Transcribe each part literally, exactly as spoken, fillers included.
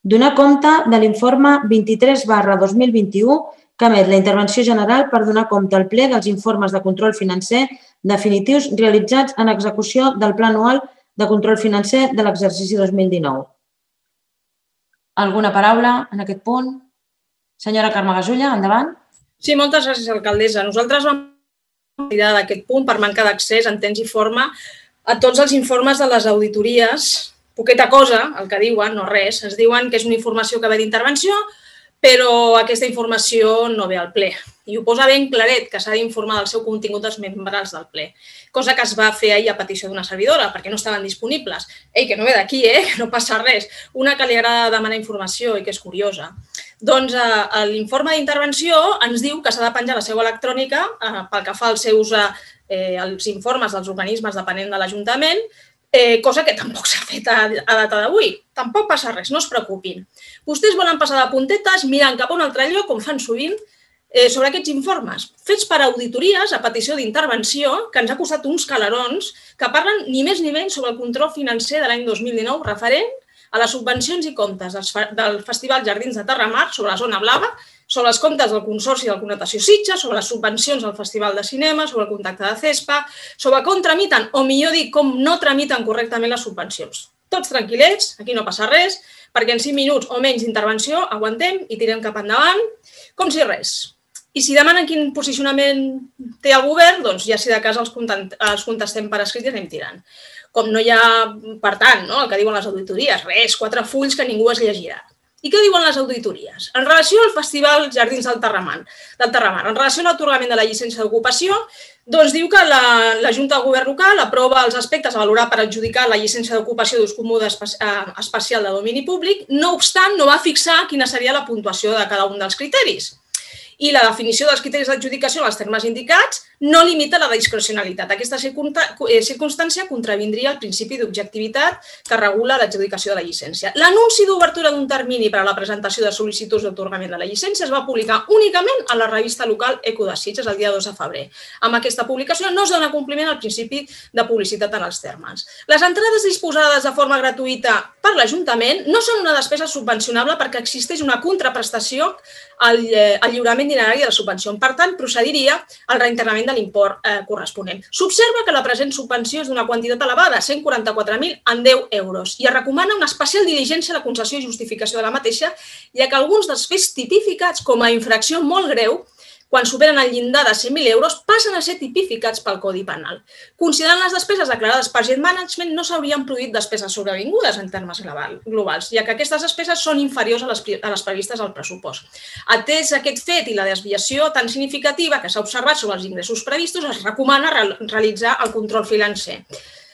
Donar compte de l'informe vint-i-tres barra dos mil vint-i-u que emet la intervenció general per donar compte al ple dels informes de control financer definitius realitzats en execució del Pla Anual de Control Financer de l'exercici dos mil dinou. Alguna paraula en aquest punt? Senyora Carme Gasulla, endavant. Sí, moltes gràcies, alcaldessa. Nosaltres vam retirar d'aquest punt per manca d'accés en temps i forma a tots els informes de les auditories. Poqueta cosa, el que diuen, no res. Ens diuen que és una informació que ve d'intervenció, però aquesta informació no ve al ple. I ho posa ben claret, que s'ha d'informar del seu contingut als membres del ple. Cosa que es va fer ahir a petició d'una servidora, perquè no estaven disponibles. Ei, que no ve d'aquí, eh? Que no passa res. Una que li agrada demanar informació i que és curiosa. Doncs eh, l'informe d'intervenció ens diu que s'ha de penjar la seu electrònica eh, pel que fa als seus eh, els informes dels organismes depenent de l'Ajuntament, Eh, cosa que tampoc s'ha fet a, a data d'avui. Tampoc passa res, no es preocupin. Vostès volen passar de puntetes mirant cap a un altre lloc, com fan sovint, eh, sobre aquests informes, fets per auditories a petició d'intervenció, que ens ha costat uns calarons, que parlen ni més ni menys sobre el control financer de l'any dos mil dinou referent a les subvencions i comptes del Festival Jardins de Terramar sobre la zona blava, sobre els comptes del Consorci de Connotació Sitges, sobre les subvencions al Festival de Cinema, sobre el contacte de CESPA, sobre com tramiten, o millor dir, com no tramiten correctament les subvencions. Tots tranquil·lets, aquí no passa res, perquè en cinc minuts o menys d'intervenció aguantem i tirem cap endavant, com si res. I si demanen quin posicionament té el govern, doncs ja si de cas els contestem per escrit i anem tirant. Com no hi ha, per tant, no, el que diuen les auditories, res, quatre fulls que ningú es llegirà. I què diuen les auditories? En relació al Festival Jardins del Terramar, del Terramar en relació a l'atorgament de la llicència d'ocupació, doncs diu que la, la Junta de Govern local aprova els aspectes a valorar per adjudicar la llicència d'ocupació d'ús comú especial de domini públic, no obstant, no va fixar quina seria la puntuació de cada un dels criteris. I la definició dels criteris d'adjudicació en els termes indicats no limita la discrecionalitat. Aquesta circumstància contravindria el principi d'objectivitat que regula l'adjudicació de la llicència. L'anunci d'obertura d'un termini per a la presentació de sol·licituds d'atorgament de la llicència es va publicar únicament a la revista local Eco de Sitges el dia dos de febrer. Amb aquesta publicació no es dona compliment al principi de publicitat en els termes. Les entrades disposades de forma gratuïta per l'Ajuntament no són una despesa subvencionable perquè existeix una contraprestació al lliurament dinerari de la subvenció. Per tant, procediria al reintegrament de l'import eh, corresponent. S'observa que la present subvenció és d'una quantitat elevada, cent quaranta-quatre mil en deu euros, i es recomana una especial diligència a la concessió i justificació de la mateixa, ja que alguns dels fets tipificats com a infracció molt greu, quan superen el llindar de cent mil euros, passen a ser tipificats pel Codi Penal. Considerant les despeses declarades per Jet Management, no s'haurien produït despeses sobrevingudes en termes globals, ja que aquestes despeses són inferiors a les, a les previstes al pressupost. Atès aquest fet i la desviació tan significativa que s'ha observat sobre els ingressos previstos, es recomana realitzar el control financer.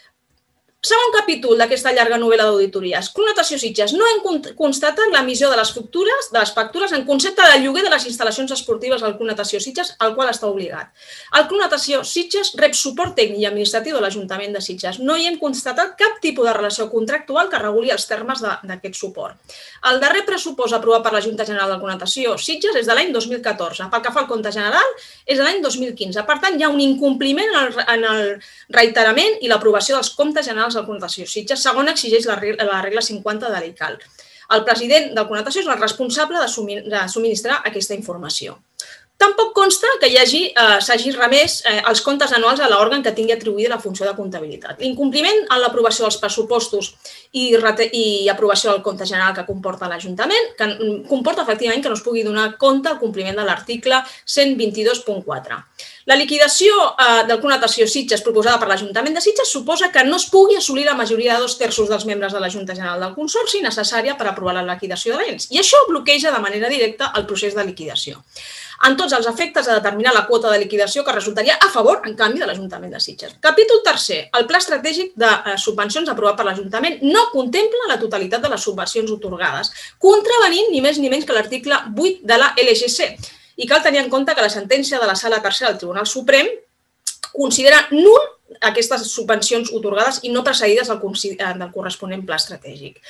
Segon capítol d'aquesta llarga novel·la d'auditories. Connotació Sitges. No hem constatat l'emissió de les factures, de les factures en concepte de lloguer de les instal·lacions esportives al Connotació Sitges, al qual està obligat. El Connotació Sitges rep suport tècnic i administratiu de l'Ajuntament de Sitges. No hi hem constatat cap tipus de relació contractual que reguli els termes d'aquest suport. El darrer pressupost aprovat per la Junta General del Connotació Sitges és de l'any dos mil catorze. Pel que fa al compte general, és de l'any dos mil quinze. Per tant, hi ha un incompliment en el reiterament i l'aprovació dels comptes generals del Connotació Sitges, segons exigeix la regla cinquanta de l'I C A L. El president del Connotació és el responsable de subministrar aquesta informació. Tampoc consta que s'hagi remès els comptes anuals a l'òrgan que tingui atribuïda la funció de comptabilitat. L'incompliment en l'aprovació dels pressupostos i aprovació del compte general que comporta l'Ajuntament comporta efectivament que no es pugui donar compte al compliment de l'article cent vint-i-dos punt quatre. La liquidació del Connotació Sitges proposada per l'Ajuntament de Sitges suposa que no es pugui assolir la majoria de dos terços dels membres de la Junta General del Consorci necessària per aprovar la liquidació de l'ens, i això bloqueja de manera directa el procés de liquidació. En tots els efectes de determinar la quota de liquidació que resultaria a favor, en canvi, de l'Ajuntament de Sitges. Capítol tercer. El Pla Estratègic de Subvencions aprovat per l'Ajuntament no contempla la totalitat de les subvencions atorgades, contravenint ni més ni menys que l'article vuit de la L G C. I cal tenir en compte que la sentència de la Sala Tercera del Tribunal Suprem considera nul aquestes subvencions atorgades i no precedides del corresponent pla estratègic.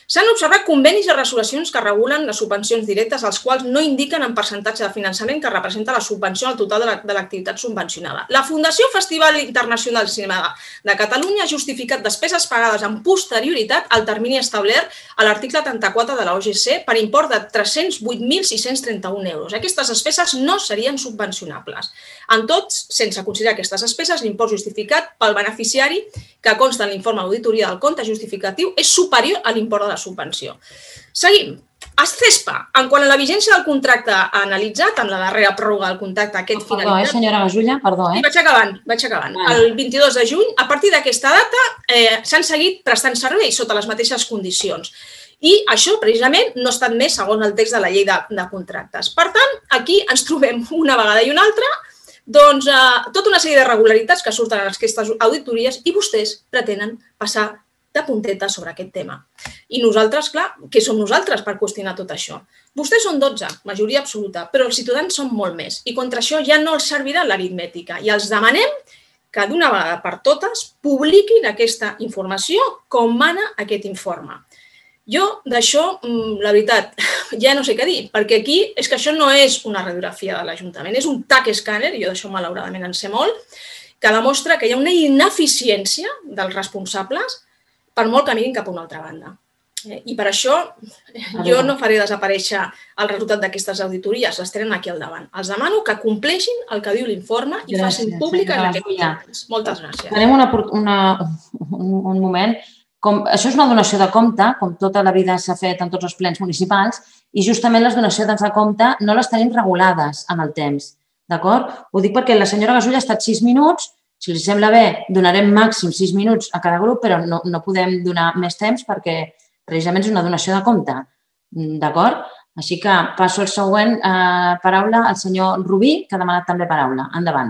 S'han observat convenis i resolucions que regulen les subvencions directes, els quals no indiquen en percentatge de finançament que representa la subvenció al total de l'activitat subvencionada. La Fundació Festival Internacional de Cinema de Catalunya ha justificat despeses pagades amb posterioritat al termini establert a l'article trenta-quatre de la O G C per import de tres-cents vuit mil sis-cents trenta-un euros. Aquestes despeses no serien subvencionables. En tot, sense considerar aquestes despeses, l'import justificat pel beneficiari que consta en l'informe d'auditoria del compte justificatiu és superior a l'import de la subvenció. Seguim. Escespa, en quant a la vigència del contracte analitzat, en la darrera pròrroga del contracte aquest Perdó, finalitzat... eh, senyora Gasulla, perdó, eh? Sí, vaig acabant, vaig acabant. El vint-i-dos de juny, a partir d'aquesta data, eh, s'han seguit prestant serveis sota les mateixes condicions. I això, precisament, no ha estat més segons el text de la llei de, de contractes. Per tant, aquí ens trobem una vegada i una altra doncs, eh, tota una sèrie de regularitats que surten en aquestes auditories i vostès pretenen passar de punteta sobre aquest tema. I nosaltres, clar, què som nosaltres per qüestionar tot això? Vostès són dotze, majoria absoluta, però els ciutadans són molt més i contra això ja no els servirà l'aritmètica i els demanem que d'una vegada per totes publiquin aquesta informació com mana aquest informe. Jo d'això, la veritat, ja no sé què dir, perquè aquí és que això no és una radiografia de l'Ajuntament, és un tac escàner, jo d'això malauradament en sé molt, que demostra que hi ha una ineficiència dels responsables per molt que mirin cap a una altra banda. I per això jo no faré desaparèixer el resultat d'aquestes auditories, les tenen aquí al davant. Els demano que compleixin el que diu l'informe i facin públiques aquests documents. Moltes gràcies. Farem una, una, un, un moment. Com, això és una donació de compte, com tota la vida s'ha fet en tots els plens municipals, i justament les donacions de compte no les tenim regulades en el temps. D'acord? Ho dic perquè la senyora Gasulla ha estat sis minuts. Si li sembla bé, donarem màxim sis minuts a cada grup, però no, no podem donar més temps perquè precisament és una donació de compte. D'acord? Així que passo al següent eh, paraula al senyor Rubí, que ha demanat també paraula. Endavant.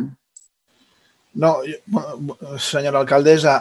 No, senyora alcaldessa,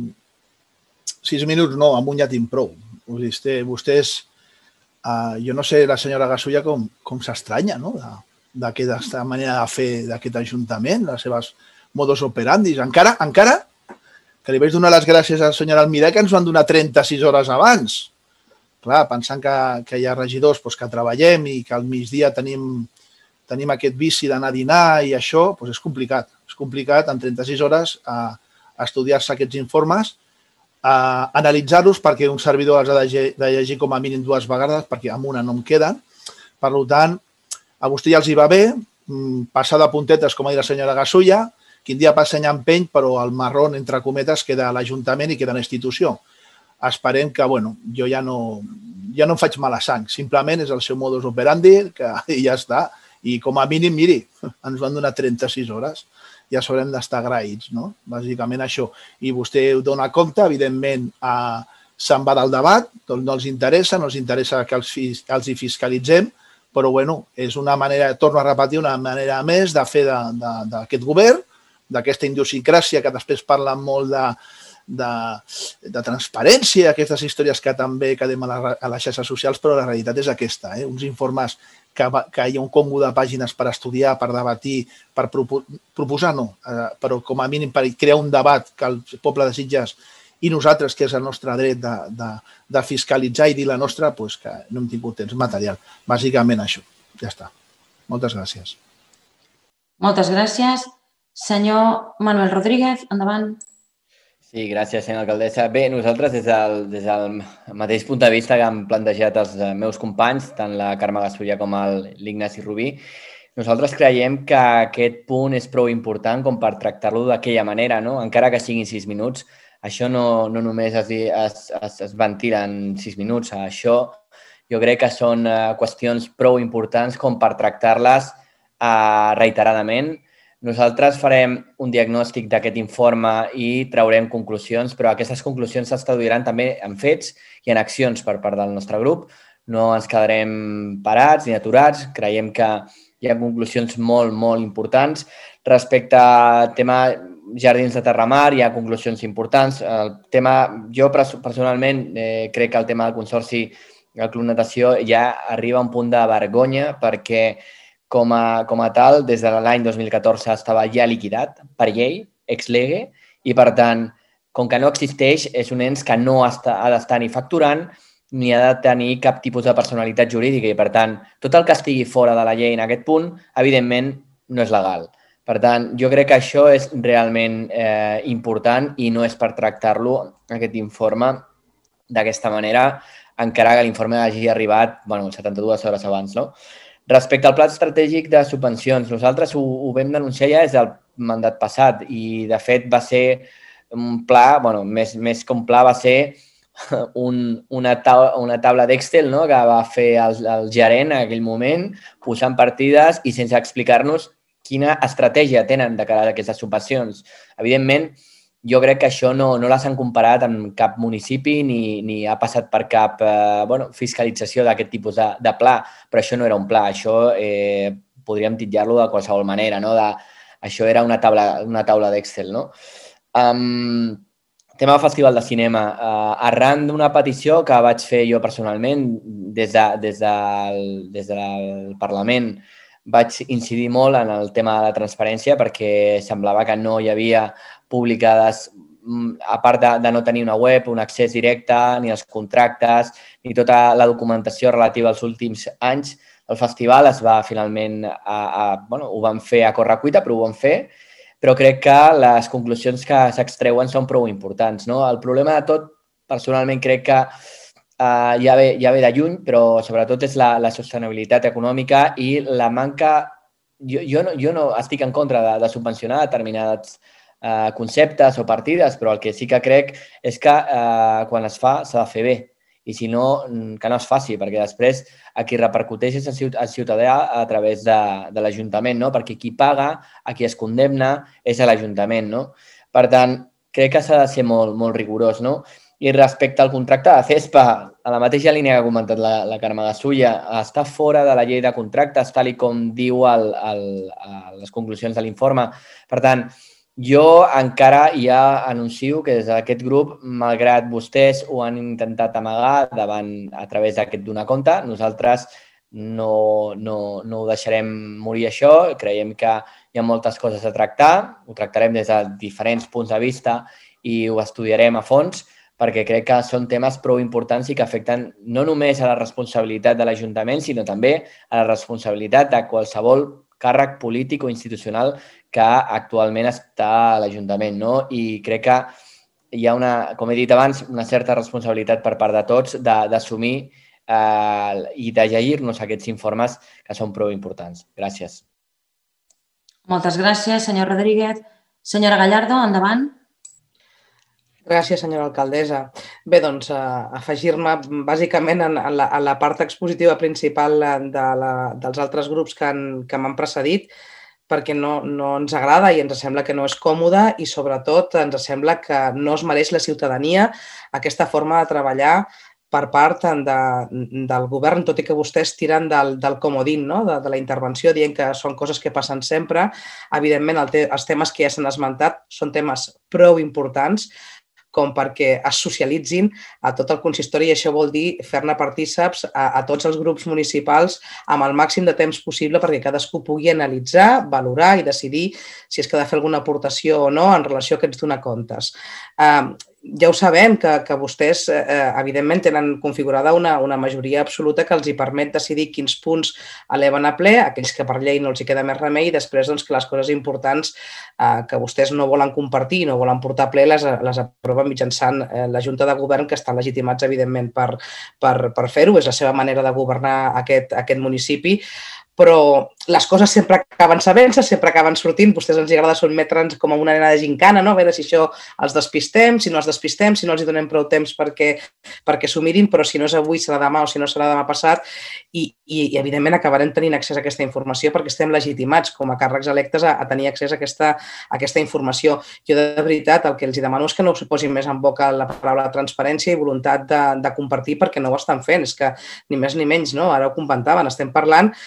eh, sis minuts no, amb un ja tinc prou. Vostès, eh, jo no sé la senyora Gasulla com, com s'estranya, no?, d'aquesta manera de fer d'aquest ajuntament, les seves modus operandi. Encara, encara que li vaig donar les gràcies al senyor Almiré que ens van donar trenta-sis hores abans. Clar, pensant que, que hi ha regidors doncs, que treballem i que al migdia tenim, tenim aquest vici d'anar a dinar i això, doncs és complicat. És complicat en trenta-sis hores a, a estudiar-se aquests informes, a analitzar-los perquè un servidor els ha de, de llegir com a mínim dues vegades perquè amb una no em queden. Per tant, a vostè ja els hi va bé passar de puntetes, com ha dit la senyora Gasulla, quin dia passa any empeny, però el marrón, entre cometes, queda a l'Ajuntament i queda a la institució. Esperem que, bueno, jo ja no, ja no em faig mala sang, simplement és el seu modus operandi que, i ja està. I com a mínim, miri, ens van donar trenta-sis hores, ja s'haurem d'estar agraïts, no? Bàsicament això. I vostè ho dona compte, evidentment, a, se'n va del debat, doncs no els interessa, no els interessa que els, els hi fiscalitzem, però, bueno, és una manera, torno a repetir, una manera més de fer d'aquest govern, d'aquesta idiosincràsia que després parlen molt de, de, de transparència, aquestes històries que també quedem a, la, a les xarxes socials, però la realitat és aquesta, eh? Uns informes que, que hi ha un combo de pàgines per estudiar, per debatir, per propo, proposar, no, eh, però com a mínim per crear un debat que el poble de Sitges i nosaltres, que és el nostre dret de, de, de fiscalitzar i dir la nostra, doncs que no hem tingut temps material. Bàsicament això. Ja està. Moltes gràcies. Moltes gràcies. Senyor Manuel Rodríguez, endavant. Sí, gràcies, senyora alcaldessa. Bé, nosaltres, des del, des del mateix punt de vista que han plantejat els meus companys, tant la Carme Gasulla com l'Ignasi Rubí, nosaltres creiem que aquest punt és prou important com per tractar-lo d'aquella manera, no? Encara que siguin sis minuts, això no, no només es, es, es, es ventila en sis minuts, això jo crec que són qüestions prou importants com per tractar-les uh, reiteradament. Nosaltres farem un diagnòstic d'aquest informe i traurem conclusions, però aquestes conclusions es traduiran també en fets i en accions per part del nostre grup. No ens quedarem parats ni aturats. Creiem que hi ha conclusions molt, molt importants. Respecte al tema Jardins de Terramar, hi ha conclusions importants. El tema, jo personalment eh, crec que el tema del consorci del Club Natació ja arriba a un punt de vergonya perquè Com a, com a tal, des de l'any dos mil catorze estava ja liquidat per llei, ex lege, i per tant, com que no existeix, és un ens que no està, ha d'estar ni facturant ni ha de tenir cap tipus de personalitat jurídica i, per tant, tot el que estigui fora de la llei en aquest punt, evidentment, no és legal. Per tant, jo crec que això és realment eh, important i no és per tractar-lo, aquest informe, d'aquesta manera, encara que l'informe hagi arribat bueno, setanta-dues hores abans. No? Respecte al pla estratègic de subvencions, nosaltres ho, ho vam denunciar ja des del mandat passat i, de fet, va ser un pla, bueno, més, més que un pla, va ser un, una, taula, una taula d'Excel, no?, que va fer el, el gerent en aquell moment, posant partides i sense explicar-nos quina estratègia tenen de cara a aquestes subvencions. Evidentment, jo crec que això no, no les han comparat amb cap municipi ni, ni ha passat per cap eh, bueno, fiscalització d'aquest tipus de, de pla, però això no era un pla, això eh, podríem titllar-lo de qualsevol manera, no? De, això era una taula, una taula d'Excel, no? Um, tema del Festival de Cinema. Uh, arran d'una petició que vaig fer jo personalment des, de, des, del, des del Parlament, vaig incidir molt en el tema de la transparència perquè semblava que no hi havia publicades, a part de, de no tenir una web, un accés directe, ni els contractes, ni tota la documentació relativa als últims anys. El festival es va finalment, a, a, bueno, ho van fer a correcuita, però ho van fer, però crec que les conclusions que s'extreuen són prou importants. No? El problema de tot, personalment, crec que uh, ja, ve, ja ve de lluny, però sobretot és la, la sostenibilitat econòmica i la manca... Jo, jo, no, jo no estic en contra de, de subvencionar determinats uh, conceptes o partides, però el que sí que crec és que uh, quan es fa s'ha de fer bé. I si no, que no es faci, perquè després a qui repercuteix és el ciutadà a través de, de l'Ajuntament, no? Perquè qui paga, a qui es condemna, és a l'Ajuntament, no? Per tant, crec que s'ha de ser molt, molt rigorós, no? I respecte al contracte de CESPA, a la mateixa línia que ha comentat la, la Carme Gasulla, està fora de la llei de contractes, tal i com diu el, el, les conclusions de l'informe. Per tant, jo encara ja anuncio que des d'aquest grup, malgrat vostès ho han intentat amagar davant a través d'aquest donar compte, nosaltres no, no, no ho deixarem morir això, creiem que hi ha moltes coses a tractar, ho tractarem des de diferents punts de vista i ho estudiarem a fons, perquè crec que són temes prou importants i que afecten no només a la responsabilitat de l'Ajuntament, sinó també a la responsabilitat de qualsevol càrrec polític o institucional que actualment està a l'Ajuntament, no? I crec que hi ha, una, com he dit abans, una certa responsabilitat per part de tots d'assumir eh, i de llegir-nos aquests informes que són prou importants. Gràcies. Moltes gràcies, senyor Rodríguez. Senyora Gallardo, endavant. Gràcies, senyora alcaldessa. Bé, doncs, afegir-me bàsicament en la, en la part expositiva principal de la, dels altres grups que, han, que m'han precedit, perquè no, no ens agrada i ens sembla que no és còmode i, sobretot, ens sembla que no es mereix la ciutadania aquesta forma de treballar per part de, del govern, tot i que vostès tiren del, del comodín, no? de, de la intervenció, dient que són coses que passen sempre. Evidentment, el te, els temes que ja s'han esmentat són temes prou importants, com perquè es socialitzin a tot el consistori i això vol dir fer-ne partíceps a, a tots els grups municipals amb el màxim de temps possible perquè cadascú pugui analitzar, valorar i decidir si és que ha de fer alguna aportació o no en relació a aquests donar comptes. Uh, ja ho sabem que, que vostès, eh, evidentment, tenen configurada una, una majoria absoluta que els hi permet decidir quins punts eleven a ple, aquells que per llei no els hi queda més remei, i després doncs, que les coses importants eh, que vostès no volen compartir, no volen portar a ple, les, les aproven mitjançant eh, la Junta de Govern, que estan legitimats, evidentment, per, per, per fer-ho. És la seva manera de governar aquest, aquest municipi. Però les coses sempre acaben sabent-se, sempre acaben sortint. Vostès ens agrada sotmetre'ns com a una nena de gincana, no? A veure si això els despistem, si no els despistem, si no els hi donem prou temps perquè, perquè s'ho mirin, però si no és avui serà demà o si no serà demà passat i, i, i evidentment acabarem tenint accés a aquesta informació perquè estem legitimats com a càrrecs electes a, a tenir accés a aquesta, a aquesta informació. Jo, de veritat, el que els demano és que no us posin més en boca la paraula transparència i voluntat de, de compartir perquè no ho estan fent. És que ni més ni menys, no? Ara ho comentaven, estem parlant de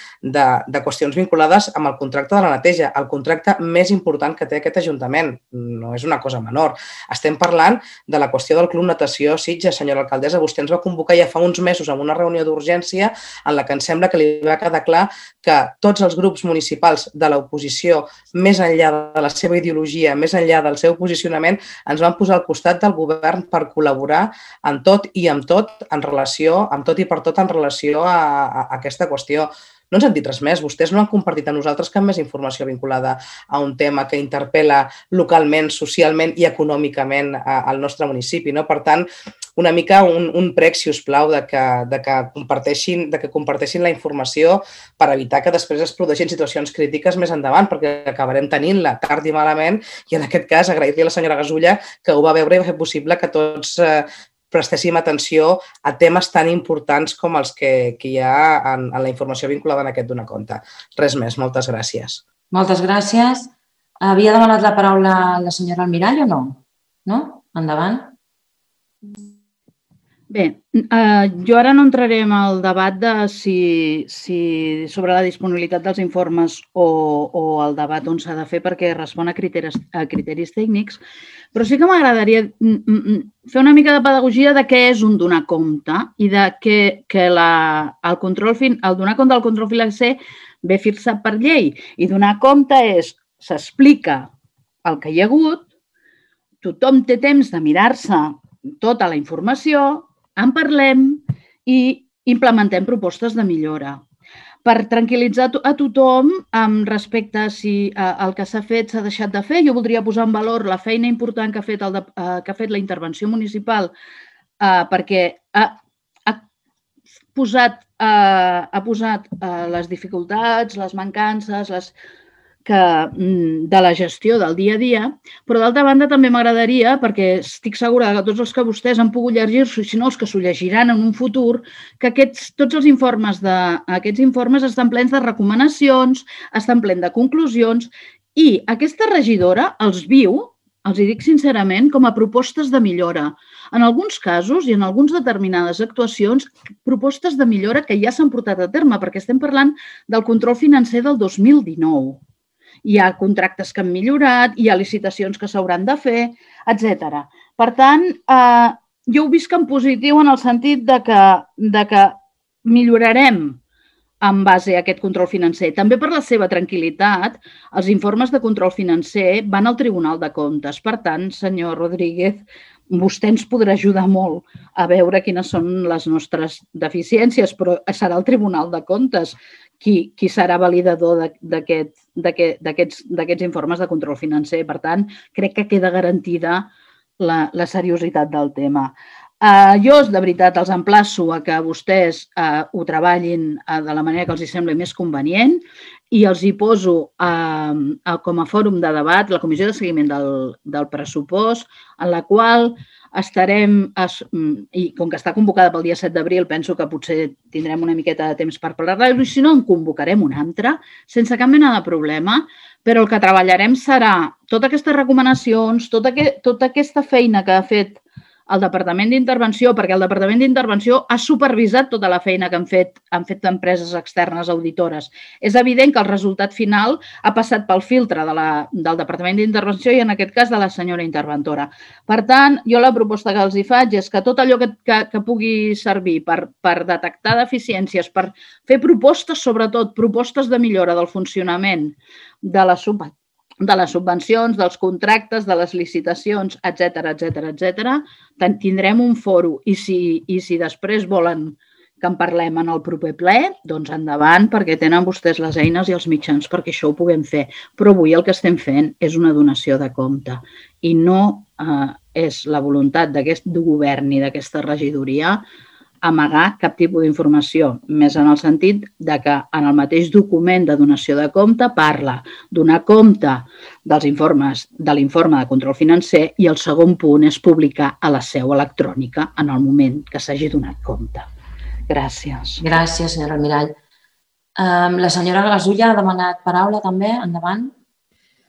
de, de qüestions vinculades amb el contracte de la neteja, el contracte més important que té aquest Ajuntament. No és una cosa menor. Estem parlant de la qüestió del Club Natació Sitges. Senyora alcaldessa, vostè ens va convocar ja fa uns mesos en una reunió d'urgència en la que ens sembla que li va quedar clar que tots els grups municipals de l'oposició, més enllà de la seva ideologia, més enllà del seu posicionament, ens van posar al costat del govern per col·laborar en tot i amb tot en relació, amb tot i per tot en relació a, a, a aquesta qüestió. No ens han dit res més. Vostès no han compartit amb nosaltres cap més informació vinculada a un tema que interpel·la localment, socialment i econòmicament al nostre municipi. No? Per tant, una mica un, un prec, si us plau, de que, de, que comparteixin, de que comparteixin la informació per evitar que després es produeixin situacions crítiques més endavant, perquè acabarem tenint-la tard i malament, i en aquest cas agrair-li a la senyora Gasulla que ho va veure i va fer possible que tots eh, prestéssim atenció a temes tan importants com els que, que hi ha en, en la informació vinculada en aquest Donar Compte. Res més, moltes gràcies. Moltes gràcies. Havia demanat la paraula la senyora Almirall o no? No? Endavant. Bé, eh, jo ara no entraré en el debat de si, si sobre la disponibilitat dels informes o, o el debat on s'ha de fer perquè respon a criteris, a criteris tècnics, però sí que m'agradaria fer una mica de pedagogia de què és un donar compte i de que, que la, el, control, el donar compte del control financer ve fixat per llei. I donar compte és, s'explica el que hi ha hagut, tothom té temps de mirar-se tota la informació, en parlem i implementem propostes de millora. Per tranquil·litzar a tothom respecte a si el que s'ha fet s'ha deixat de fer, jo voldria posar en valor la feina important que ha fet, el de, que ha fet la intervenció municipal perquè ha, ha posat, ha posat les dificultats, les mancances, les... Que, de la gestió del dia a dia, però d'altra banda també m'agradaria, perquè estic segura que tots els que vostès han pogut llegir-s'ho, si no els que s'ho llegiran en un futur, que aquests, tots els informes, de, aquests informes estan plens de recomanacions, estan plens de conclusions i aquesta regidora els viu, els hi dic sincerament, com a propostes de millora. En alguns casos i en algunes determinades actuacions, propostes de millora que ja s'han portat a terme, perquè estem parlant del control financer del dos mil dinou. Hi ha contractes que han millorat, hi ha licitacions que s'hauran de fer, etcètera. Per tant, eh, jo ho visc en positiu en el sentit de que, de que millorarem en base a aquest control financer. També per la seva tranquil·litat, els informes de control financer van al Tribunal de Comptes. Per tant, senyor Rodríguez, vostè ens podrà ajudar molt a veure quines són les nostres deficiències, però serà el Tribunal de Comptes qui, qui serà validador d'aquests informes de control financer. Per tant, crec que queda garantida la, la seriositat del tema. Uh, jo, de veritat, els emplaço a que vostès uh, ho treballin uh, de la manera que els hi sembli més convenient i els hi poso uh, uh, com a fòrum de debat la comissió de seguiment del, del pressupost, en la qual estarem, es, i com que està convocada pel dia set d'abril, penso que potser tindrem una miqueta de temps per parlar-la, i si no, en convocarem una altra, sense cap mena de problema, però el que treballarem serà totes aquestes recomanacions, tota, que, tota aquesta feina que ha fet el Departament d'Intervenció, perquè el Departament d'Intervenció ha supervisat tota la feina que han fet, han fet empreses externes auditores. És evident que el resultat final ha passat pel filtre de la, del Departament d'Intervenció i en aquest cas de la senyora interventora. Per tant, jo la proposta que els hi faig és que tot allò que, que, que pugui servir per, per detectar deficiències, per fer propostes, sobretot propostes de millora del funcionament de la subvenció, de les subvencions, dels contractes, de les licitacions, etcètera, etcètera, etcètera, tindrem un foro i si, i si després volen que en parlem en el proper ple, doncs endavant, perquè tenen vostès les eines i els mitjans perquè això ho puguem fer. Però avui el que estem fent és una donació de compte i no eh, és la voluntat d'aquest govern ni d'aquesta regidoria amagar cap tipus d'informació, més en el sentit de que en el mateix document de donació de compte parla donar compte dels informes de l'informe de control financer i el segon punt és publicar a la seu electrònica en el moment que s'hagi donat compte. Gràcies. Gràcies, senyora Almirall. La senyora Gasulla ha demanat paraula també. Endavant.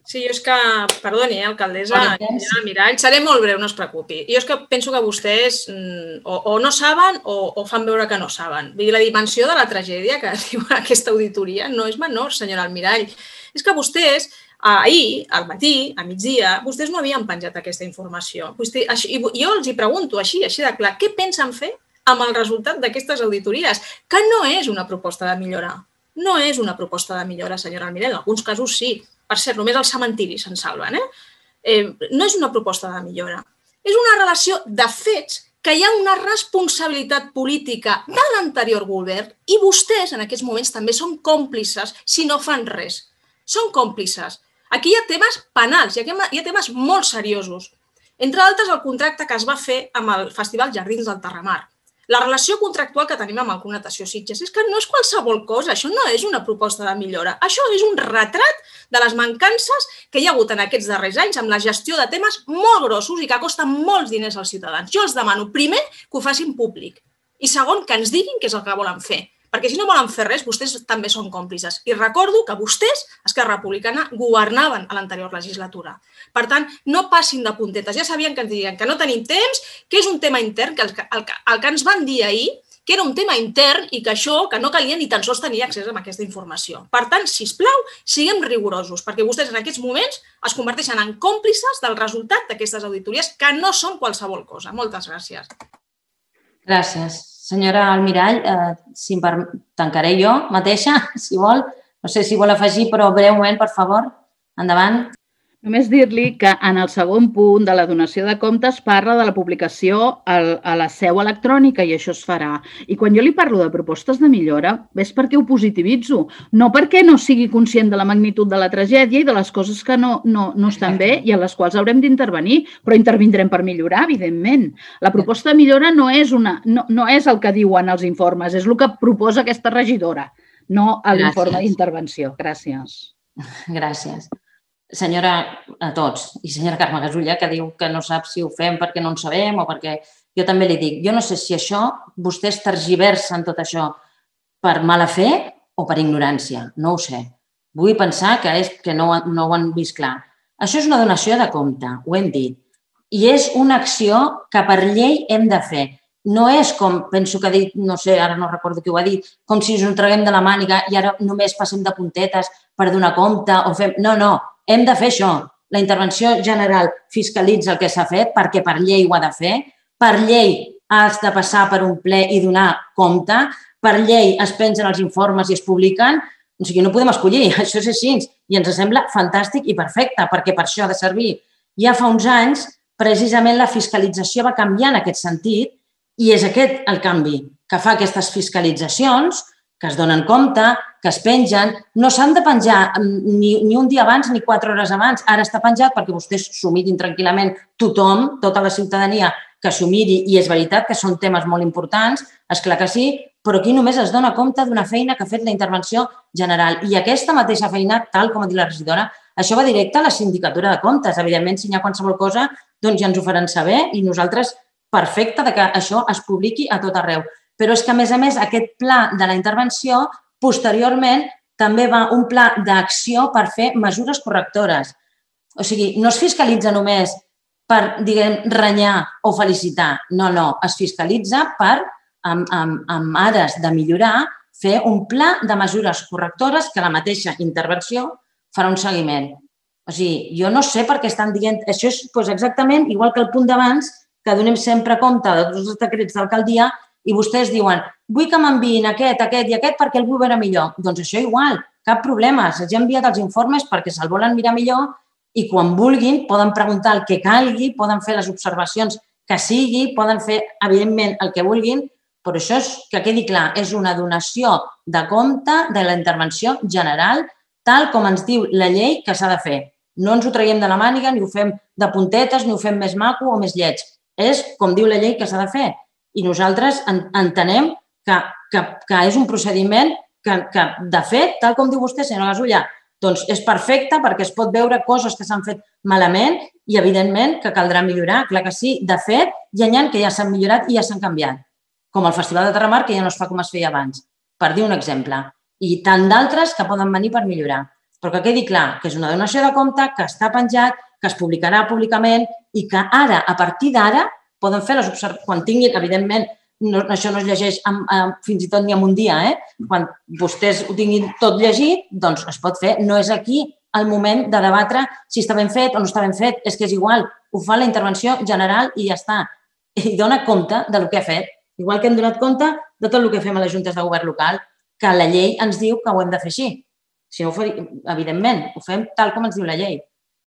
Sí, jo és que, perdoni, eh, alcaldessa, senyora Mirall, seré molt breu, no es preocupi. Jo és que penso que vostès o, o no saben o, o fan veure que no saben. Vull dir, la dimensió de la tragèdia que diu aquesta auditoria no és menor, senyora Almirall. És que vostès, ahir, al matí, a migdia, vostès no havien penjat aquesta informació. Vostè, així, jo els hi pregunto així, així de clar, què pensen fer amb el resultat d'aquestes auditories? Que no és una proposta de millora. No és una proposta de millora, senyora Almirall. En alguns casos sí. Per cert, només els cementiris se'n salven. Eh? Eh, no és una proposta de millora. És una relació de fets que hi ha una responsabilitat política de l'anterior govern i vostès en aquests moments també són còmplices si no fan res. Són còmplices. Aquí hi ha temes penals, hi ha, hi ha temes molt seriosos. Entre d'altres, el contracte que es va fer amb el Festival Jardins del Terramar. La relació contractual que tenim amb el Club Natació Sitges és que no és qualsevol cosa, això no és una proposta de millora, això és un retrat de les mancances que hi ha hagut en aquests darrers anys amb la gestió de temes molt grossos i que costen molts diners als ciutadans. Jo els demano, primer, que ho facin públic i segon, que ens diguin què és el que volen fer, perquè si no volen fer res, vostès també són còmplices. I recordo que vostès, Esquerra Republicana, governaven a l'anterior legislatura. Per tant, no passin de puntetes. Ja sabien que ens dirien que no tenim temps, que és un tema intern, que el, el, el que ens van dir ahir, que era un tema intern i que això, que no calia ni tan sols tenir accés a aquesta informació. Per tant, sisplau, siguem rigorosos, perquè vostès en aquests moments es converteixen en còmplices del resultat d'aquestes auditories que no són qualsevol cosa. Moltes gràcies. Gràcies. Senyora Almirall, eh, si em per... tancaré jo mateixa, si vol. No sé si vol afegir, però breument, per favor. Endavant. Només dir-li que en el segon punt de la donació de comptes parla de la publicació a la seu electrònica i això es farà. I quan jo li parlo de propostes de millora és perquè ho positivitzo, no perquè no sigui conscient de la magnitud de la tragèdia i de les coses que no, no, no estan bé i en les quals haurem d'intervenir, però intervindrem per millorar, evidentment. La proposta de millora no és, una, no, no és el que diuen els informes, és el que proposa aquesta regidora, no l'informe d'intervenció. Gràcies. Gràcies. Senyora, a tots, i senyora Carme Gasulla, que diu que no sap si ho fem perquè no en sabem o perquè... Jo també li dic, jo no sé si això, vostès tergiversen tot això per mala fe o per ignorància, no ho sé. Vull pensar que, és, que no, no ho han vist clar. Això és una donació de compte, ho hem dit, i és una acció que per llei hem de fer. No és com, penso que ha dit, no sé, ara no recordo qui ho ha dit, com si ens ho entreguem de la màniga i ara només passem de puntetes per donar compte o fem... No, no, hem de fer això. La intervenció general fiscalitza el que s'ha fet perquè per llei ho ha de fer, per llei has de passar per un ple i donar compte, per llei es pengen els informes i es publiquen, o sigui, no podem escollir, això és així i ens sembla fantàstic i perfecte perquè per això ha de servir. Ja fa uns anys, precisament la fiscalització va canviar en aquest sentit i és aquest el canvi que fa aquestes fiscalitzacions que es donen compte, que es pengen, no s'han de penjar ni, ni un dia abans ni quatre hores abans. Ara està penjat perquè vostès s'ho mirin tranquil·lament tothom, tota la ciutadania que s'ho miri i és veritat que són temes molt importants, esclar que sí, però aquí només es dona compte d'una feina que ha fet la intervenció general. I aquesta mateixa feina, tal com ha dit la regidora, això va directe a la sindicatura de comptes. Evidentment, si hi ha qualsevol cosa, doncs ja ens ho faran saber i nosaltres perfecte de que això es publiqui a tot arreu. Però és que, a més a més, aquest pla de la intervenció, posteriorment, també va un pla d'acció per fer mesures correctores. O sigui, no es fiscalitza només per, diguem, renyar o felicitar. No, no, es fiscalitza per, amb, amb, amb ares de millorar, fer un pla de mesures correctores que la mateixa intervenció farà un seguiment. O sigui, jo no sé per què estan dient... Això és doncs, exactament igual que el punt d'abans, que donem sempre compte de tots els decrets d'alcaldia i vostès diuen, vull que m'enviïn aquest, aquest i aquest perquè el vull veure millor. Doncs això igual, cap problema. Se'ls ha enviat els informes perquè se'l volen mirar millor i quan vulguin poden preguntar el que calgui, poden fer les observacions que sigui, poden fer, evidentment, el que vulguin, però això és, que quedi clar, és una donació de compte de la intervenció general tal com ens diu la llei que s'ha de fer. No ens ho traiem de la màniga, ni ho fem de puntetes, ni ho fem més maco o més lleig. És com diu la llei que s'ha de fer. I nosaltres entenem que, que, que és un procediment que, que, de fet, tal com diu vostè, senyora Gasulla, doncs és perfecte perquè es pot veure coses que s'han fet malament i, evidentment, que caldrà millorar. Clar que sí, de fet, hi ha que ja s'han millorat i ja s'han canviat, com el Festival de Terramar, que ja no es fa com es feia abans, per dir un exemple. I tant d'altres que poden venir per millorar. però que quedi clar que és una donació de compte, que està penjat, que es publicarà públicament i que ara, a partir d'ara, poden fer les observacions, quan tinguin, evidentment, no, això no es llegeix amb, amb, fins i tot ni en un dia, eh? Quan vostès ho tinguin tot llegit, doncs es pot fer. No és aquí el moment de debatre si està ben fet o no està ben fet, és que és igual, ho fa la intervenció general i ja està. I dona compte del que ha fet, igual que hem donat compte de tot el que fem a les juntes de govern local, que la llei ens diu que ho hem de fer així. Si no ho fem, evidentment, ho fem tal com ens diu la llei.